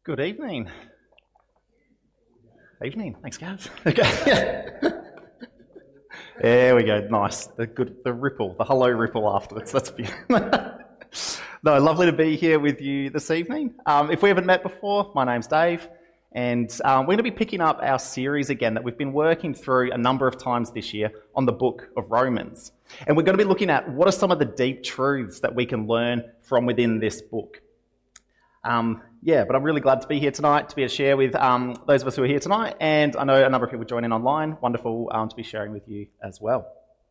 Good evening. Evening. Thanks, guys. Okay. There we go. Nice. The ripple, the hello ripple afterwards. That's beautiful. No, lovely to be here with you this evening. If we haven't met before, my name's Dave, and we're going to be picking up our series again that we've been working through a number of times this year on the book of Romans. And we're going to be looking at what are some of the deep truths that we can learn from within this book. But I'm really glad to be here tonight, to be able to share with those of us who are here tonight, and I know a number of people joining online. Wonderful to be sharing with you as well.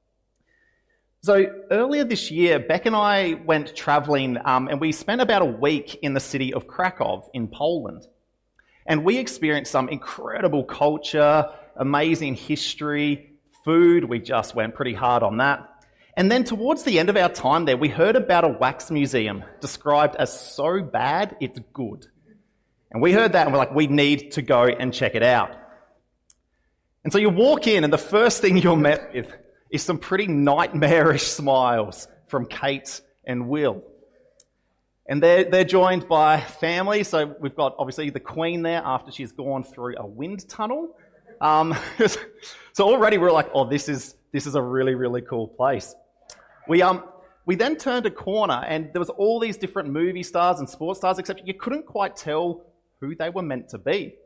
So earlier this year, Beck and I went travelling, and we spent about a week in the city of Krakow in Poland. And we experienced some incredible culture, amazing history, food. We just went pretty hard on that. And then towards the end of our time there, we heard about a wax museum described as so bad, it's good. And we heard that and we're like, we need to go and check it out. And so you walk in and the first thing you're met with is some pretty nightmarish smiles from Kate and Will. And they're joined by family. So we've got obviously the Queen there after she's gone through a wind tunnel. So already we're like, oh, this is a really, really cool place. We then turned a corner and there was all these different movie stars and sports stars, except you couldn't quite tell who they were meant to be.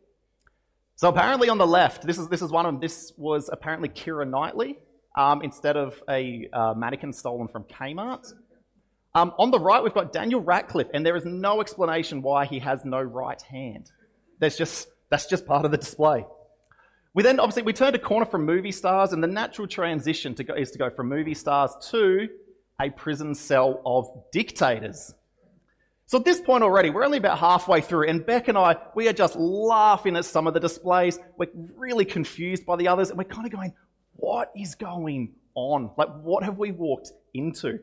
So apparently on the left, this is one of them. This was apparently Keira Knightley instead of a mannequin stolen from Kmart. On the right, we've got Daniel Radcliffe, and there is no explanation why he has no right hand. That's just part of the display. We turned a corner from movie stars, and the natural transition is to go from movie stars to a prison cell of dictators. So at this point already, we're only about halfway through, and Beck and I, we are just laughing at some of the displays. We're really confused by the others, and we're kind of going, what is going on? Like, what have we walked into?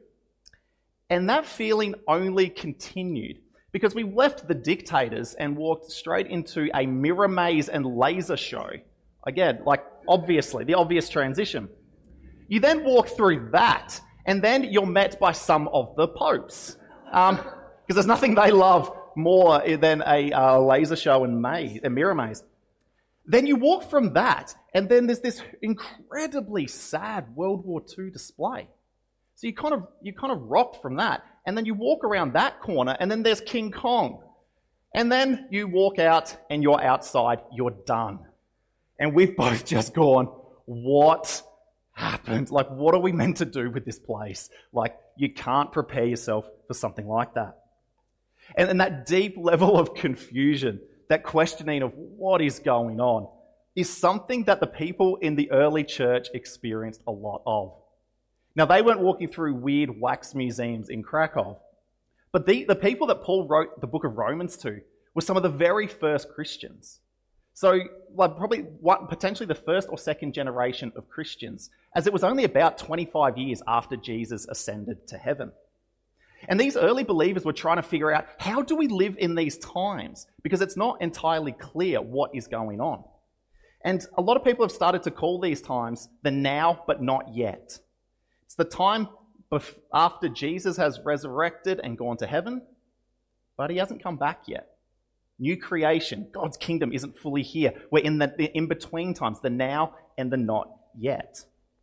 And that feeling only continued because we left the dictators and walked straight into a mirror maze and laser show. Again, like, obviously, the obvious transition. You then walk through that, and then you're met by some of the popes. Because there's nothing they love more than a laser show and a mirror maze. Then you walk from that, and then there's this incredibly sad World War II display. So you kind of rocked from that, and then you walk around that corner, and then there's King Kong. And then you walk out, and you're outside, you're done. And we've both just gone, what happened? Like, what are we meant to do with this place? Like, you can't prepare yourself for something like that. And that deep level of confusion, that questioning of what is going on, is something that the people in the early church experienced a lot of. Now, they weren't walking through weird wax museums in Krakow, but the people that Paul wrote the book of Romans to were some of the very first Christians. So, potentially the first or second generation of Christians, as it was only about 25 years after Jesus ascended to heaven. And these early believers were trying to figure out, how do we live in these times? Because it's not entirely clear what is going on. And a lot of people have started to call these times the now but not yet. It's the time after Jesus has resurrected and gone to heaven, but he hasn't come back yet. New creation, God's kingdom isn't fully here. We're in the in-between times, the now and the not yet.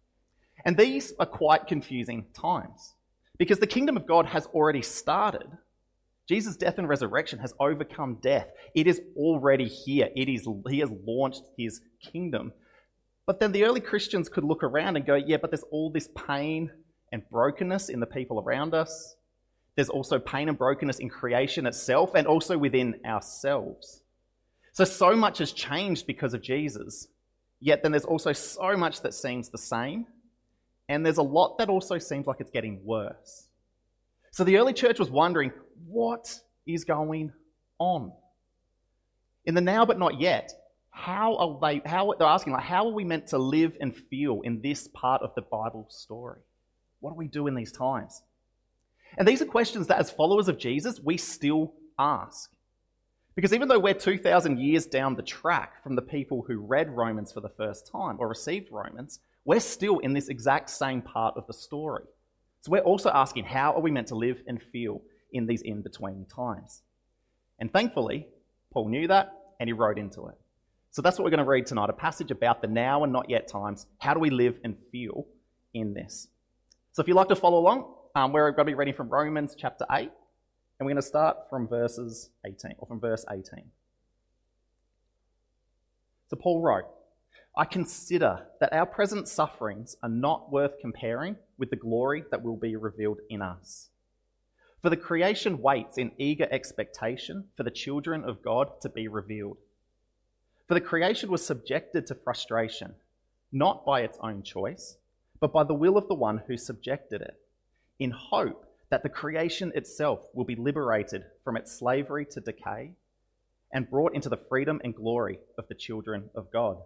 And these are quite confusing times because the kingdom of God has already started. Jesus' death and resurrection has overcome death. It is already here. He has launched his kingdom. But then the early Christians could look around and go, yeah, but there's all this pain and brokenness in the people around us. There's also pain and brokenness in creation itself and also within ourselves. So much has changed because of Jesus, yet then there's also so much that seems the same, and there's a lot that also seems like it's getting worse. So the early church was wondering, what is going on? In the now but not yet, they're asking, how are we meant to live and feel in this part of the Bible story? What do we do in these times? And these are questions that as followers of Jesus, we still ask. Because even though we're 2,000 years down the track from the people who read Romans for the first time or received Romans, we're still in this exact same part of the story. So we're also asking, how are we meant to live and feel in these in-between times? And thankfully, Paul knew that, and he wrote into it. So that's what we're going to read tonight, a passage about the now and not yet times. How do we live and feel in this? So if you'd like to follow along, we're going to be reading from Romans chapter 8, and we're going to start from verse 18. So Paul wrote, I consider that our present sufferings are not worth comparing with the glory that will be revealed in us. For the creation waits in eager expectation for the children of God to be revealed. For the creation was subjected to frustration, not by its own choice, but by the will of the one who subjected it, in hope that the creation itself will be liberated from its slavery to decay and brought into the freedom and glory of the children of God.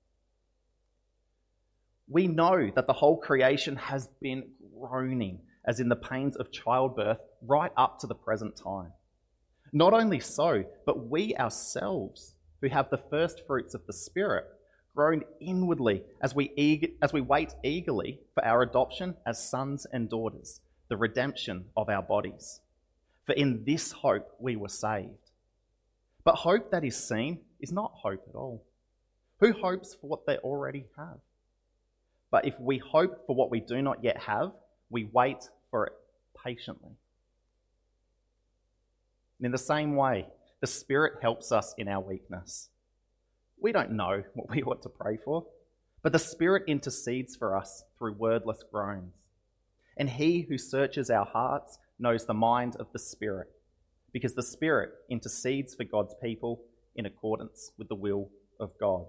We know that the whole creation has been groaning as in the pains of childbirth right up to the present time. Not only so, but we ourselves, who have the first fruits of the Spirit, groan inwardly as we wait eagerly for our adoption as sons and daughters, the redemption of our bodies. For in this hope we were saved. But hope that is seen is not hope at all. Who hopes for what they already have? But if we hope for what we do not yet have, we wait for it patiently. And in the same way, the Spirit helps us in our weakness. We don't know what we ought to pray for, but the Spirit intercedes for us through wordless groans. And He who searches our hearts knows the mind of the Spirit, because the Spirit intercedes for God's people in accordance with the will of God.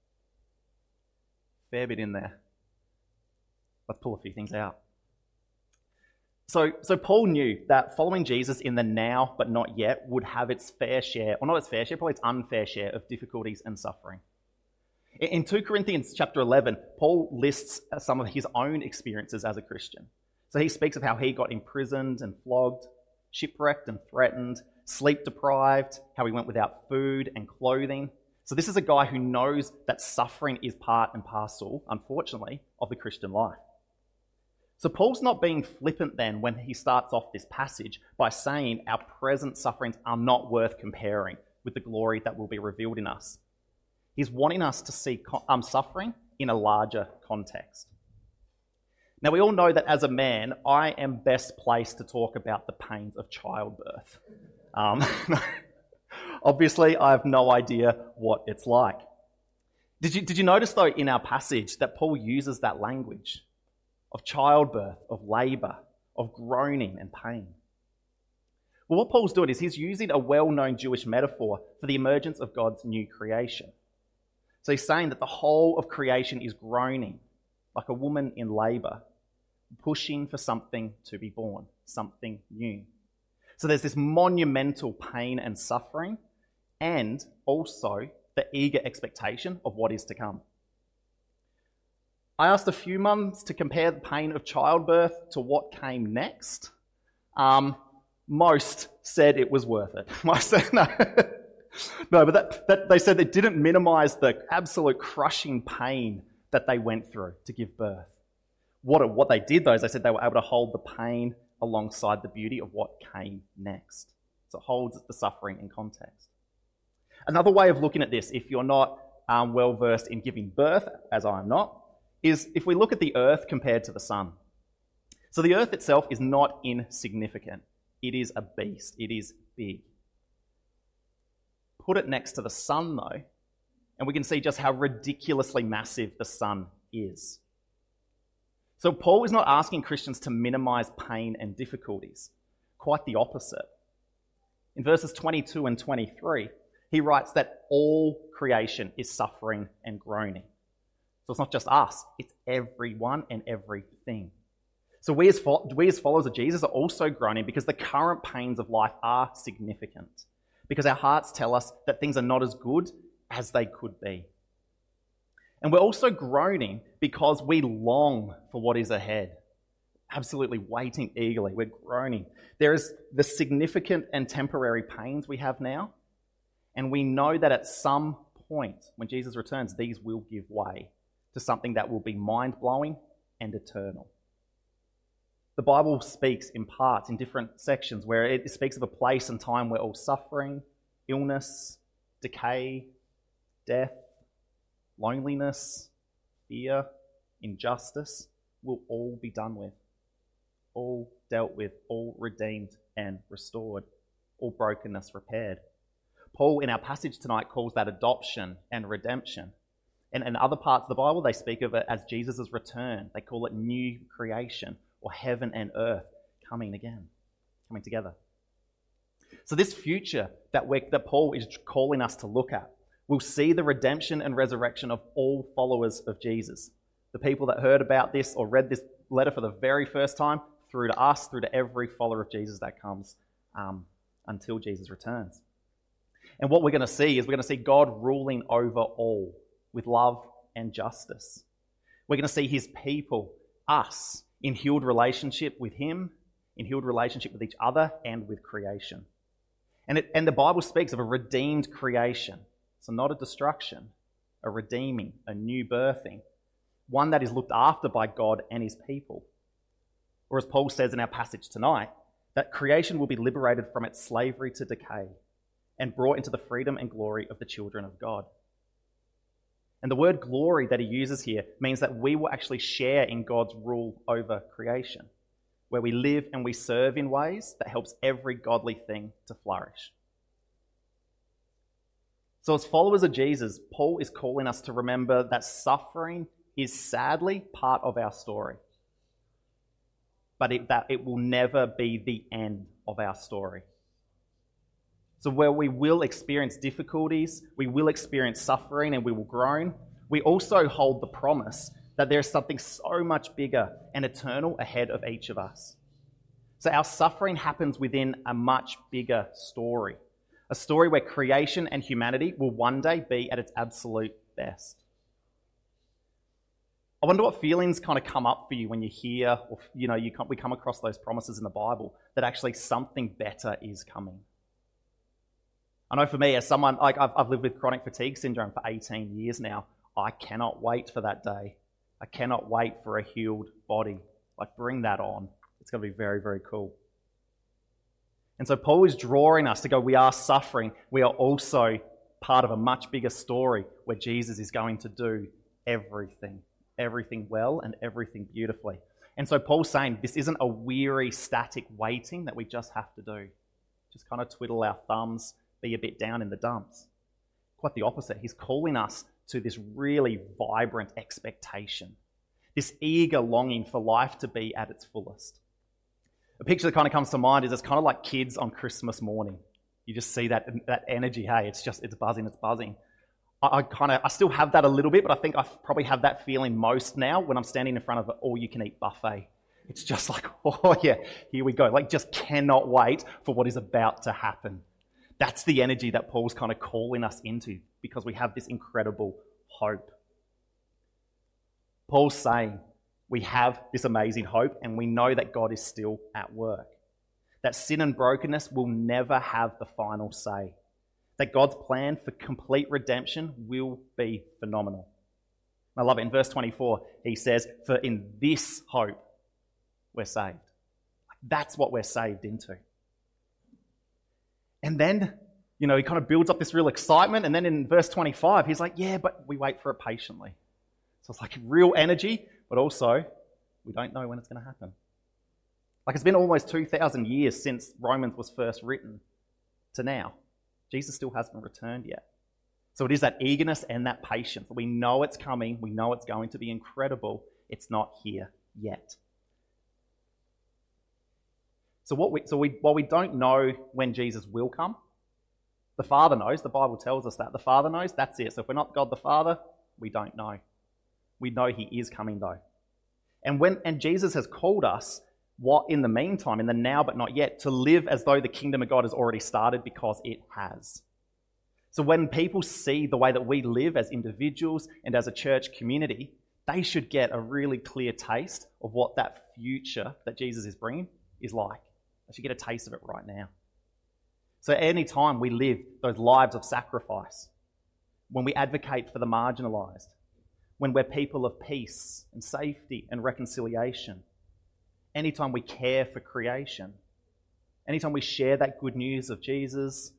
Fair bit in there. Let's pull a few things out. So Paul knew that following Jesus in the now but not yet would have its fair share, or not its fair share, probably its unfair share of difficulties and suffering. In 2 Corinthians chapter 11, Paul lists some of his own experiences as a Christian. So he speaks of how he got imprisoned and flogged, shipwrecked and threatened, sleep deprived, how he went without food and clothing. So this is a guy who knows that suffering is part and parcel, unfortunately, of the Christian life. So Paul's not being flippant then when he starts off this passage by saying our present sufferings are not worth comparing with the glory that will be revealed in us. He's wanting us to see suffering in a larger context. Now we all know that as a man, I am best placed to talk about the pains of childbirth. Obviously, I have no idea what it's like. Did you notice though in our passage that Paul uses that language? Of childbirth, of labour, of groaning and pain. Well, what Paul's doing is he's using a well-known Jewish metaphor for the emergence of God's new creation. So he's saying that the whole of creation is groaning, like a woman in labour, pushing for something to be born, something new. So there's this monumental pain and suffering, and also the eager expectation of what is to come. I asked a few mums to compare the pain of childbirth to what came next. Most said it was worth it. Most said no. No, but that they said they didn't minimise the absolute crushing pain that they went through to give birth. What they did though is they said they were able to hold the pain alongside the beauty of what came next. So it holds the suffering in context. Another way of looking at this, if you're not well versed in giving birth, as I am not, is if we look at the earth compared to the sun. So the earth itself is not insignificant. It is a beast. It is big. Put it next to the sun, though, and we can see just how ridiculously massive the sun is. So Paul is not asking Christians to minimize pain and difficulties. Quite the opposite. In verses 22 and 23, he writes that all creation is suffering and groaning. So it's not just us, it's everyone and everything. So we as followers of Jesus are also groaning because the current pains of life are significant. Because our hearts tell us that things are not as good as they could be. And we're also groaning because we long for what is ahead. Absolutely waiting eagerly. We're groaning. There is the significant and temporary pains we have now. And we know that at some point, when Jesus returns, these will give way to something that will be mind-blowing and eternal. The Bible speaks in parts, in different sections, where it speaks of a place and time where all suffering, illness, decay, death, loneliness, fear, injustice will all be done with, all dealt with, all redeemed and restored, all brokenness repaired. Paul, in our passage tonight, calls that adoption and redemption. And in other parts of the Bible, they speak of it as Jesus' return. They call it new creation, or heaven and earth coming together. So this future that Paul is calling us to look at will see the redemption and resurrection of all followers of Jesus. The people that heard about this or read this letter for the very first time, through to us, through to every follower of Jesus that comes until Jesus returns. And what we're going to see is we're going to see God ruling over all with love and justice. We're going to see his people, us, in healed relationship with him, in healed relationship with each other and with creation. And the Bible speaks of a redeemed creation. So not a destruction, a redeeming, a new birthing, one that is looked after by God and his people. Or as Paul says in our passage tonight, that creation will be liberated from its slavery to decay and brought into the freedom and glory of the children of God. And the word glory that he uses here means that we will actually share in God's rule over creation, where we live and we serve in ways that helps every godly thing to flourish. So as followers of Jesus, Paul is calling us to remember that suffering is sadly part of our story, but that it will never be the end of our story. So where we will experience difficulties, we will experience suffering, and we will groan, we also hold the promise that there is something so much bigger and eternal ahead of each of us. So our suffering happens within a much bigger story, a story where creation and humanity will one day be at its absolute best. I wonder what feelings kind of come up for you when you hear, or we come across those promises in the Bible that actually something better is coming. I know for me, as someone, I've lived with chronic fatigue syndrome for 18 years now. I cannot wait for that day. I cannot wait for a healed body. Bring that on. It's going to be very, very cool. And so Paul is drawing us to go, we are suffering. We are also part of a much bigger story where Jesus is going to do everything well and everything beautifully. And so Paul's saying this isn't a weary, static waiting that we just have to do. Just kind of twiddle our thumbs, be a bit down in the dumps. Quite the opposite. He's calling us to this really vibrant expectation, this eager longing for life to be at its fullest. A picture that kind of comes to mind is it's kind of like kids on Christmas morning. You just see that energy. Hey, it's buzzing. I still have that a little bit, but I think I probably have that feeling most now when I'm standing in front of an all-you-can-eat buffet. It's just like, oh yeah, here we go. Just cannot wait for what is about to happen. That's the energy that Paul's kind of calling us into because we have this incredible hope. Paul's saying we have this amazing hope and we know that God is still at work. That sin and brokenness will never have the final say. That God's plan for complete redemption will be phenomenal. I love it. In verse 24, he says, "For in this hope we're saved." That's what we're saved into. And then, he kind of builds up this real excitement. And then in verse 25, he's like, yeah, but we wait for it patiently. So it's real energy, but also we don't know when it's going to happen. It's been almost 2,000 years since Romans was first written to now. Jesus still hasn't returned yet. So it is that eagerness and that patience. We know it's coming. We know it's going to be incredible. It's not here yet. So while we don't know when Jesus will come, the Father knows. The Bible tells us that. The Father knows, that's it. So if we're not God the Father, we don't know. We know he is coming though. And Jesus has called us, what in the meantime, in the now but not yet, to live as though the kingdom of God has already started because it has. So when people see the way that we live as individuals and as a church community, they should get a really clear taste of what that future that Jesus is bringing is like. They should get a taste of it right now. So any time we live those lives of sacrifice, when we advocate for the marginalised, when we're people of peace and safety and reconciliation, anytime we care for creation, anytime we share that good news of Jesus,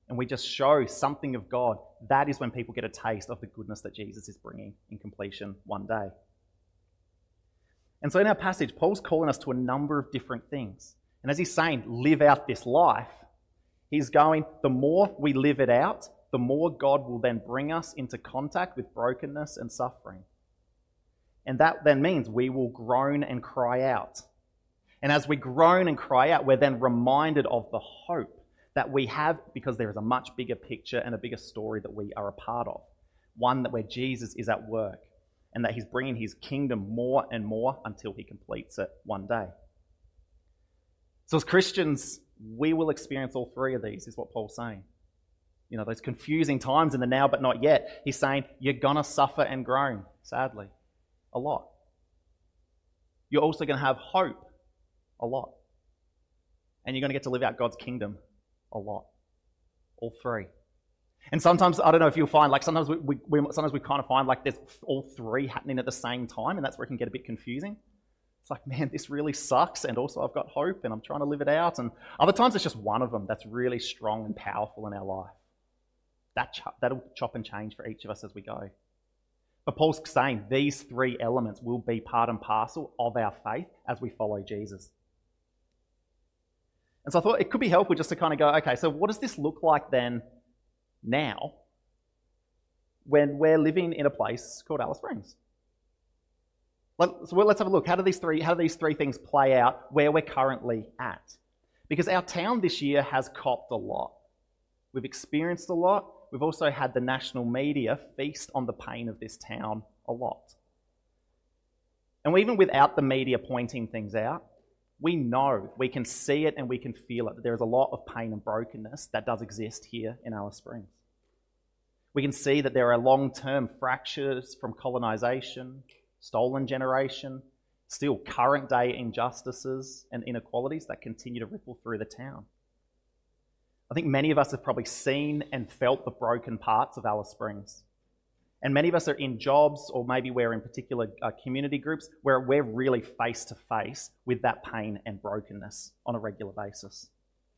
and we just show something of God, that is when people get a taste of the goodness that Jesus is bringing in completion one day. And so in our passage, Paul's calling us to a number of different things. And as he's saying, live out this life, he's going, the more we live it out, the more God will then bring us into contact with brokenness and suffering. And that then means we will groan and cry out. And as we groan and cry out, we're then reminded of the hope that we have, because there is a much bigger picture and a bigger story that we are a part of. One that where Jesus is at work and that he's bringing his kingdom more and more until he completes it one day. So as Christians, we will experience all three of these, is what Paul's saying. You know, those confusing times in the now but not yet. He's saying you're going to suffer and groan, sadly, a lot. You're also going to have hope a lot. And you're going to get to live out God's kingdom a lot. All three. And sometimes, I don't know if you'll find, like sometimes we kind of find like there's all three happening at the same time, and that's where it can get a bit confusing. It's like, man, this really sucks, and also I've got hope, and I'm trying to live it out. And other times it's just one of them that's really strong and powerful in our life. That'll chop and change for each of us as we go. But Paul's saying these three elements will be part and parcel of our faith as we follow Jesus. And so I thought it could be helpful just to kind of go, okay, so what does this look like then now when we're living in a place called Alice Springs? Let's have a look. How do these three things play out where we're currently at? Because our town this year has copped a lot. We've experienced a lot. We've also had the national media feast on the pain of this town a lot. And even without the media pointing things out, we know, we can see it and we can feel it, that there is a lot of pain and brokenness that does exist here in Alice Springs. We can see that there are long-term fractures from colonisation, stolen generation, still current day injustices and inequalities that continue to ripple through the town. I think many of us have probably seen and felt the broken parts of Alice Springs. And many of us are in jobs, or maybe we're in particular community groups where we're really face to face with that pain and brokenness on a regular basis.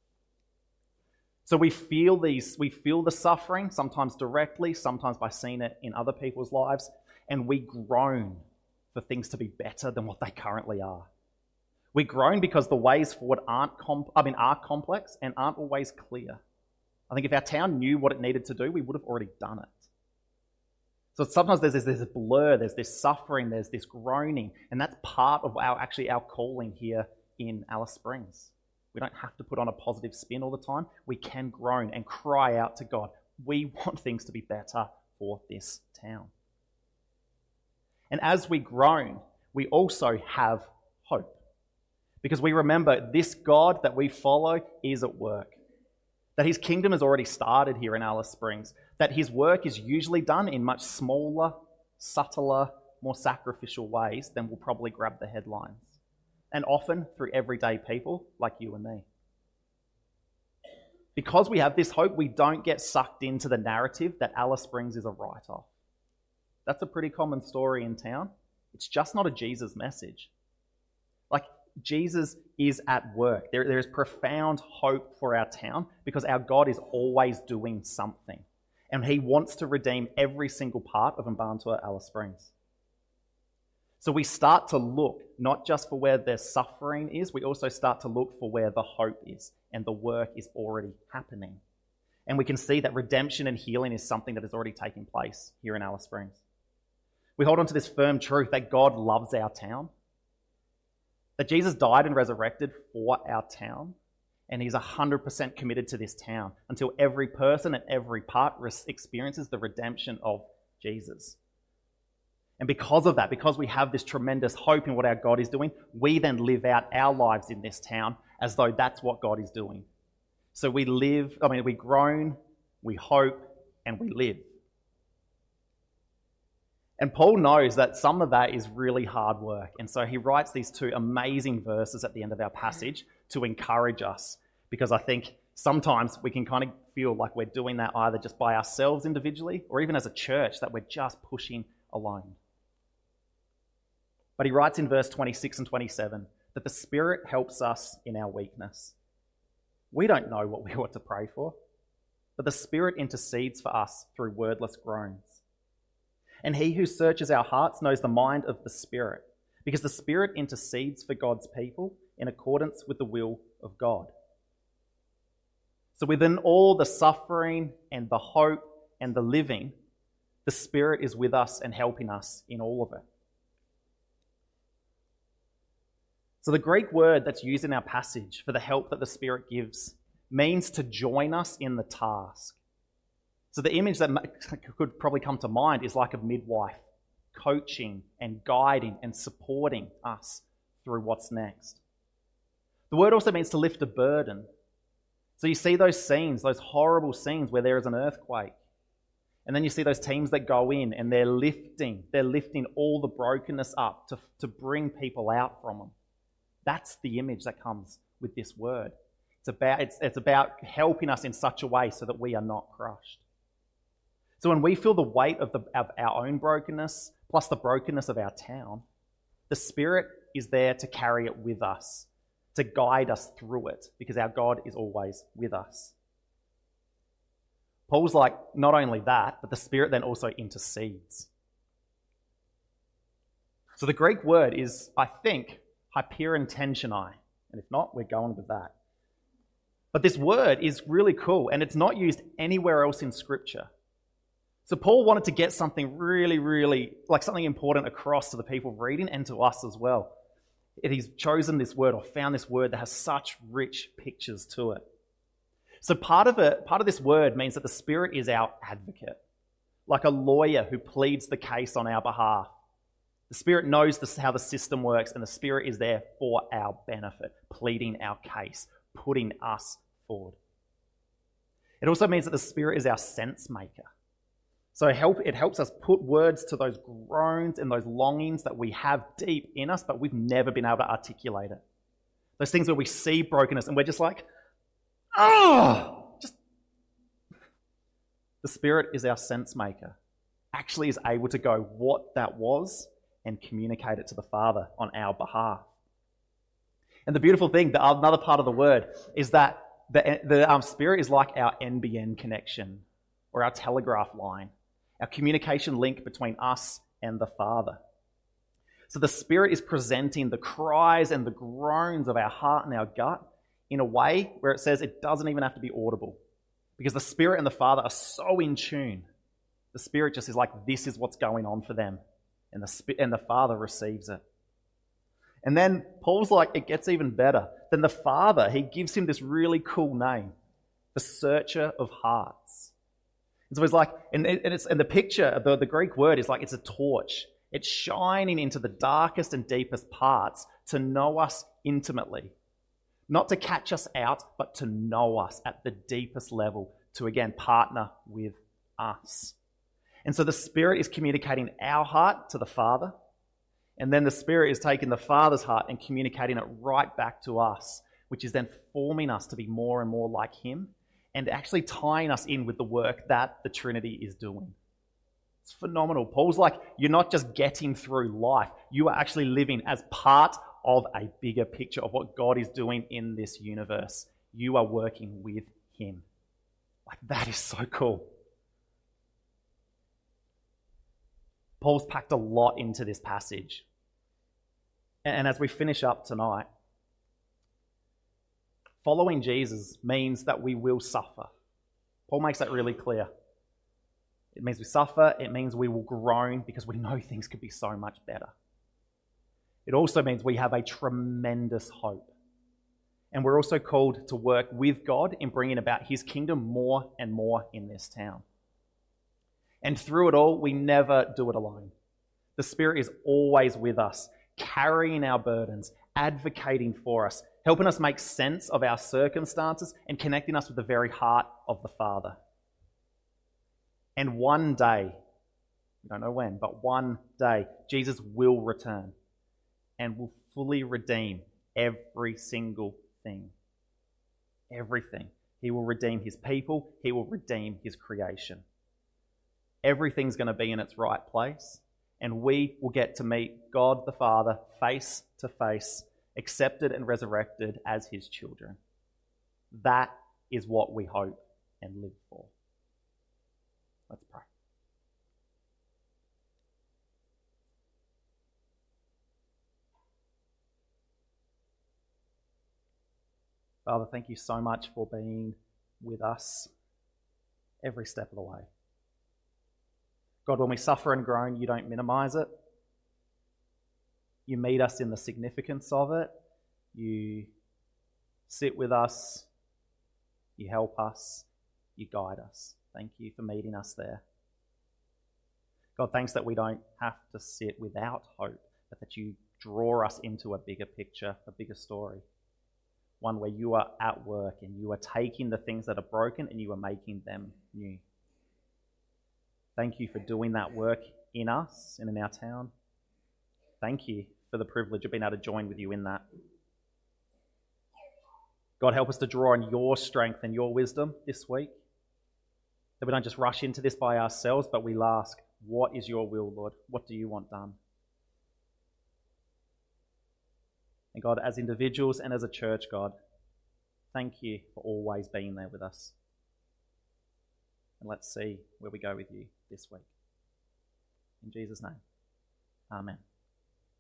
So we feel the suffering, sometimes directly, sometimes by seeing it in other people's lives, and we groan for things to be better than what they currently are. We groan because the ways forward are complex and aren't always clear. I think if our town knew what it needed to do, we would have already done it. So sometimes there's this blur, there's this suffering, there's this groaning, and that's part of our calling here in Alice Springs. We don't have to put on a positive spin all the time. We can groan and cry out to God. We want things to be better for this town. And as we groan, we also have hope. Because we remember this God that we follow is at work. That his kingdom has already started here in Alice Springs. That his work is usually done in much smaller, subtler, more sacrificial ways than will probably grab the headlines. And often through everyday people like you and me. Because we have this hope, we don't get sucked into the narrative that Alice Springs is a write-off. That's a pretty common story in town. It's just not a Jesus message. Like, Jesus is at work. There is profound hope for our town because our God is always doing something. And he wants to redeem every single part of Mbantua Alice Springs. So we start to look not just for where the suffering is, we also start to look for where the hope is, and the work is already happening. And we can see that redemption and healing is something that is already taking place here in Alice Springs. We hold on to this firm truth that God loves our town, that Jesus died and resurrected for our town, and he's 100% committed to this town until every person and every part experiences the redemption of Jesus. And because of that, because we have this tremendous hope in what our God is doing, we then live out our lives in this town as though that's what God is doing. So we groan, we hope, and we live. And Paul knows that some of that is really hard work. And so he writes these two amazing verses at the end of our passage to encourage us. Because I think sometimes we can kind of feel like we're doing that either just by ourselves individually or even as a church, that we're just pushing alone. But he writes in verse 26 and 27 that the Spirit helps us in our weakness. We don't know what we ought to pray for, but the Spirit intercedes for us through wordless groans. And he who searches our hearts knows the mind of the Spirit, because the Spirit intercedes for God's people in accordance with the will of God. So within all the suffering and the hope and the living, the Spirit is with us and helping us in all of it. So the Greek word that's used in our passage for the help that the Spirit gives means to join us in the task. So the image that could probably come to mind is like a midwife, coaching and guiding and supporting us through what's next. The word also means to lift a burden. So you see those scenes, those horrible scenes where there is an earthquake. And then you see those teams that go in and they're lifting all the brokenness up to bring people out from them. That's the image that comes with this word. It's about helping us in such a way so that we are not crushed. So when we feel the weight of our own brokenness, plus the brokenness of our town, the Spirit is there to carry it with us, to guide us through it, because our God is always with us. Paul's like, not only that, but the Spirit then also intercedes. So the Greek word is, I think, hyperentensionai. And if not, we're going with that. But this word is really cool, and it's not used anywhere else in Scripture. So Paul wanted to get something really, really, like something important across to the people reading and to us as well. He's chosen this word or found this word that has such rich pictures to it. So part of this word means that the Spirit is our advocate, like a lawyer who pleads the case on our behalf. The Spirit knows how the system works, and the Spirit is there for our benefit, pleading our case, putting us forward. It also means that the Spirit is our sense maker. So it helps us put words to those groans and those longings that we have deep in us, but we've never been able to articulate it. Those things where we see brokenness and we're just like, the Spirit is our sense maker, actually is able to go what that was and communicate it to the Father on our behalf. And the beautiful thing, another part of the word, is that the Spirit is like our NBN connection or our telegraph line, our communication link between us and the Father. So the Spirit is presenting the cries and the groans of our heart and our gut in a way where it says it doesn't even have to be audible, because the Spirit and the Father are so in tune. The Spirit just is like, this is what's going on for them, and the Father receives it. And then Paul's like, it gets even better. Then the Father, he gives him this really cool name, the Searcher of Hearts. And so he's like, and the picture, the Greek word is like it's a torch. It's shining into the darkest and deepest parts to know us intimately. Not to catch us out, but to know us at the deepest level, to again partner with us. And so the Spirit is communicating our heart to the Father, and then the Spirit is taking the Father's heart and communicating it right back to us, which is then forming us to be more and more like Him, and actually tying us in with the work that the Trinity is doing. It's phenomenal. Paul's like, you're not just getting through life, you are actually living as part of a bigger picture of what God is doing in this universe. You are working with Him. Like, that is so cool. Paul's packed a lot into this passage. And as we finish up tonight, following Jesus means that we will suffer. Paul makes that really clear. It means we suffer. It means we will groan because we know things could be so much better. It also means we have a tremendous hope. And we're also called to work with God in bringing about His kingdom more and more in this town. And through it all, we never do it alone. The Spirit is always with us, carrying our burdens, advocating for us, helping us make sense of our circumstances, and connecting us with the very heart of the Father. And one day, we don't know when, but one day, Jesus will return and will fully redeem every single thing. Everything. He will redeem His people. He will redeem His creation. Everything's going to be in its right place, and we will get to meet God the Father face to face, accepted and resurrected as His children. That is what we hope and live for. Let's pray. Father, thank you so much for being with us every step of the way. God, when we suffer and groan, you don't minimize it. You meet us in the significance of it. You sit with us. You help us. You guide us. Thank you for meeting us there. God, thanks that we don't have to sit without hope, but that you draw us into a bigger picture, a bigger story. One where you are at work and you are taking the things that are broken and you are making them new. Thank you for doing that work in us and in our town. Thank you for the privilege of being able to join with you in that. God, help us to draw on your strength and your wisdom this week. That we don't just rush into this by ourselves, but we ask, what is your will, Lord? What do you want done? And God, as individuals and as a church, God, thank you for always being there with us. And let's see where we go with you this week. In Jesus' name, amen.